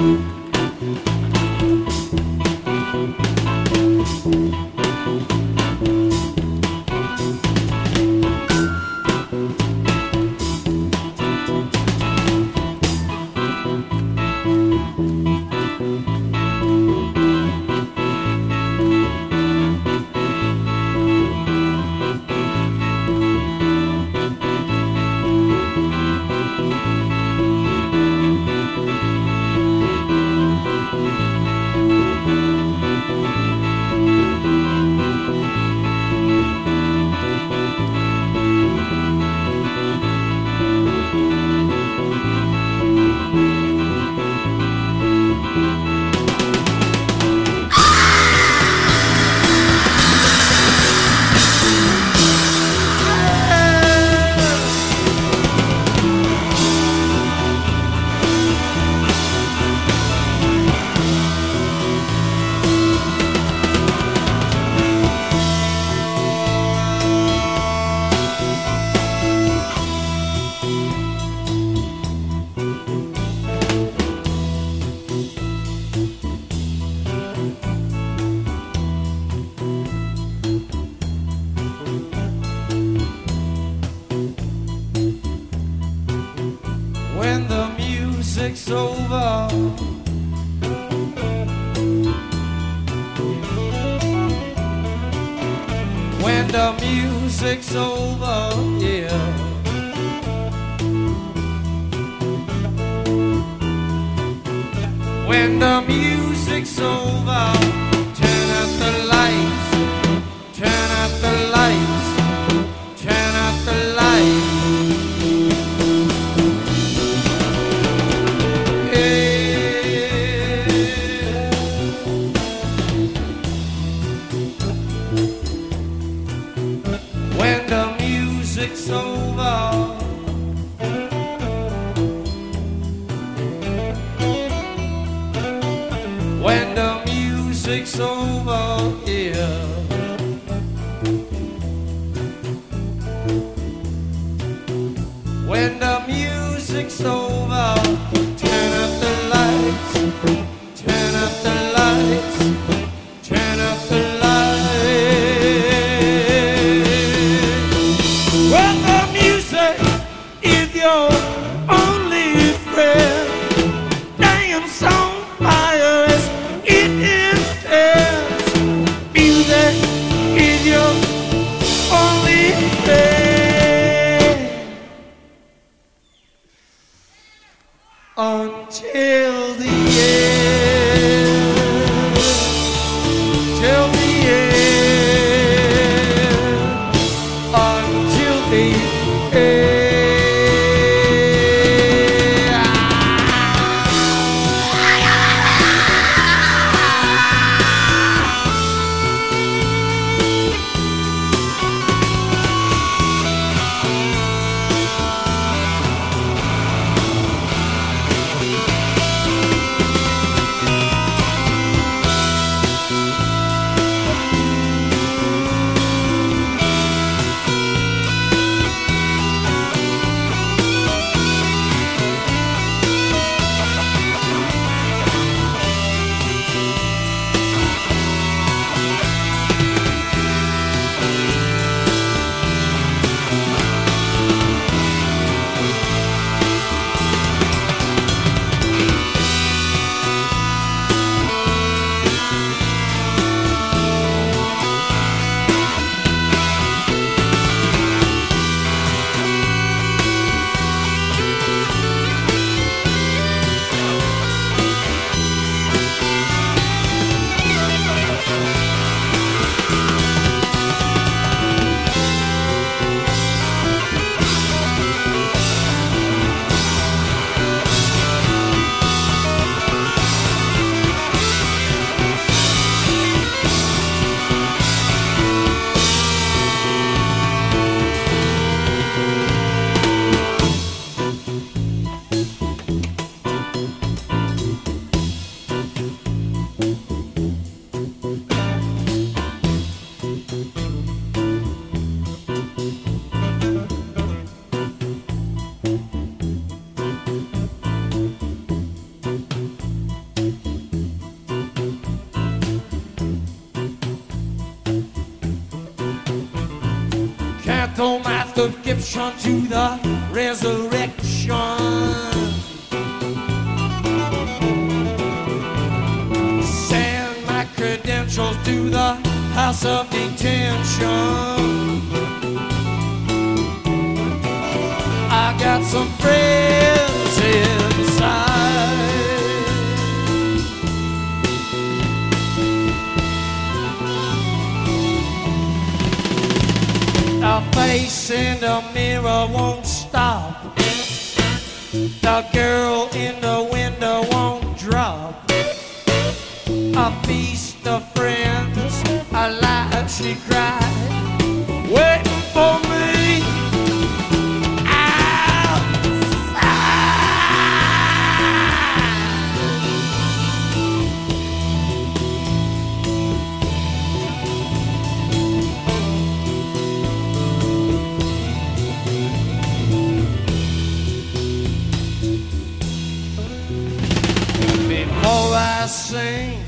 When the music's over, when the music's over, yeah. When the music's over, turn out the lights, turn out the lights, turn out the lights. When the music's over, when the music's over, yeah. When the music's over, turn up the lights, turn up the lights, turn up the lights. When the music is your only friend, dance on fire as it is. Can't throw my subscription to the resurrection. Send my credentials to the house of detention. I got some friends inside. Our face in the mirror won't stop. The girl in the window won't drop. A feast of friends, a lie she cried, waiting for me. Before I sink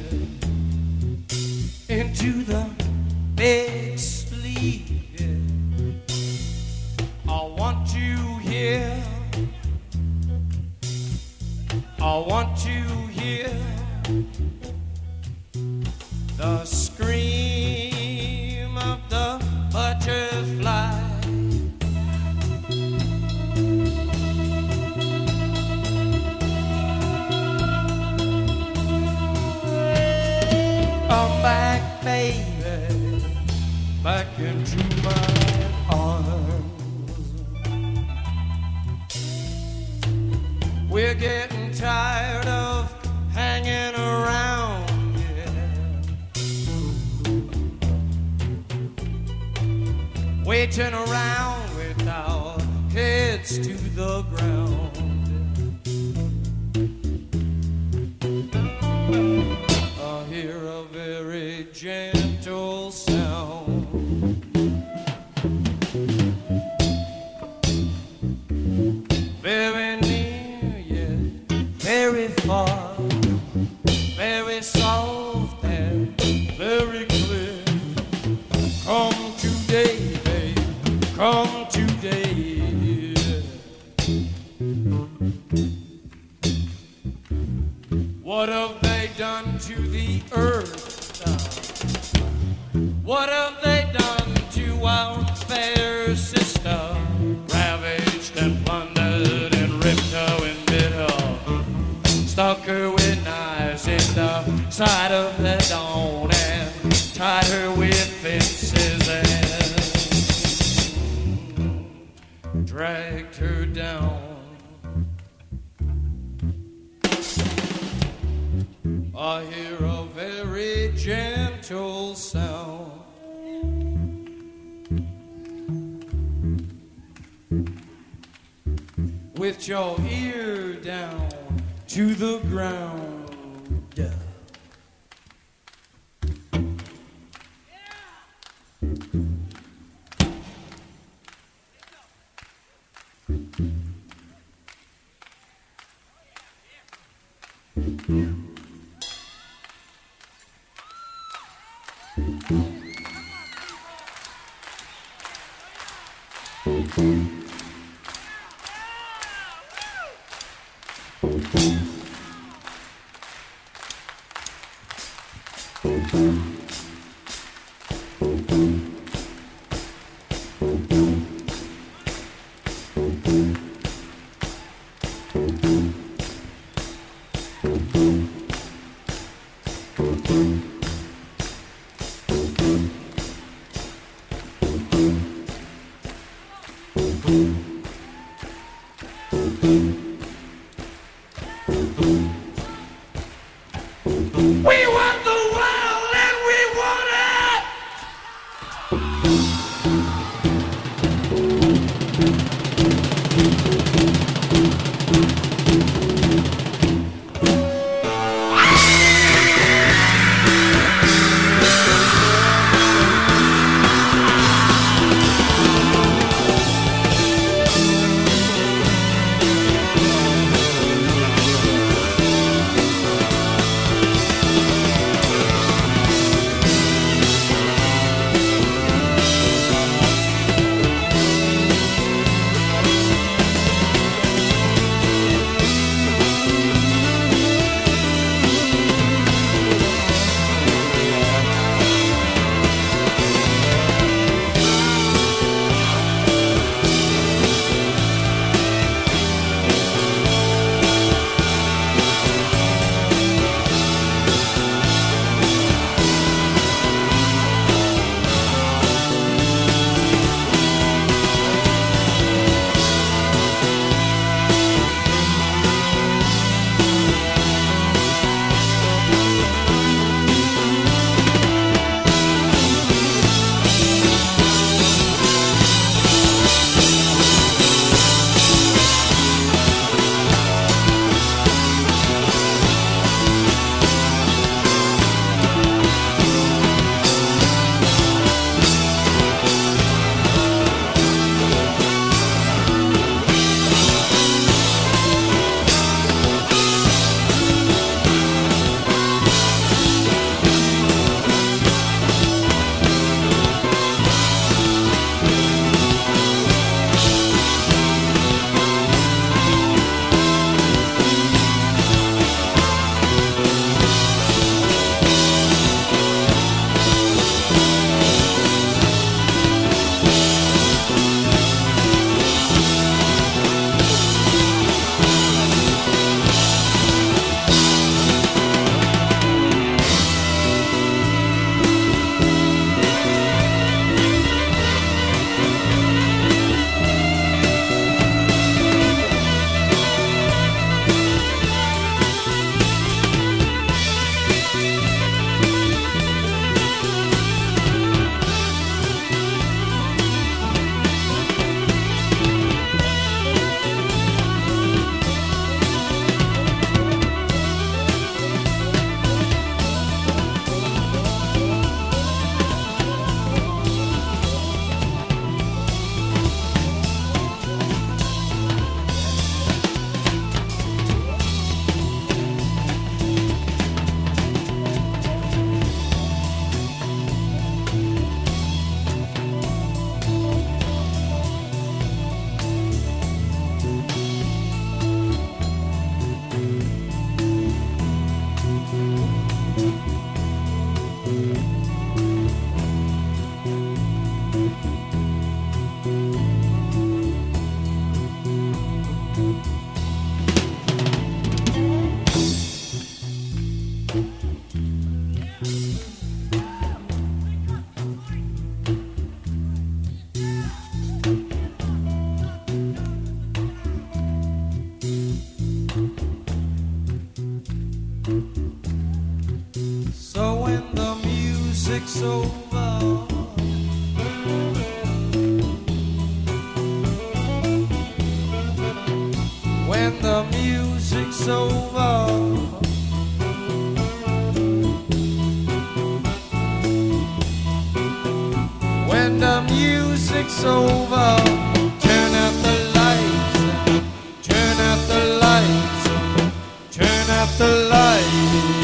into the big sleep, I want you here. I want you here. The scream of the butterfly. Come back, baby, back into my arms. We're getting tired of hanging around, yeah. Waiting around with our heads to the ground. Hear a very gentle sound. Very near, yet very far. Very soft and very clear. Come today, babe, come today. What have they done to the earth? What have they done to our fair sister? Ravaged and plundered and ripped her and bit her. Stuck her with knives in the side of the dawn and tied her with fences and dragged her down. I hear a very gentle sound. With your ear down to the ground. We want the world and music's over, when the music's over, when the music's over, turn out the lights, turn out the lights, turn out the lights.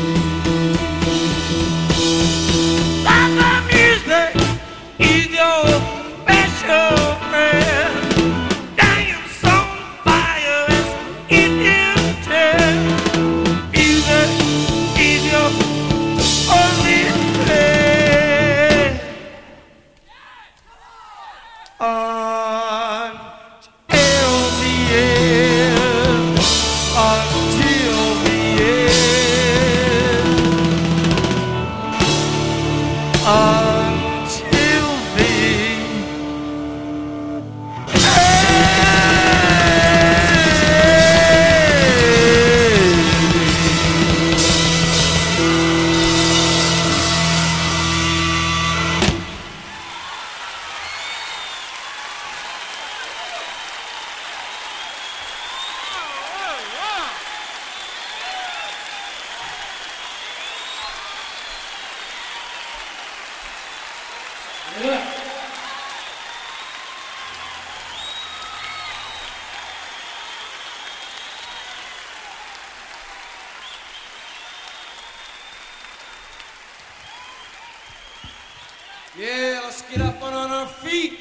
Yeah, let's get up on our feet.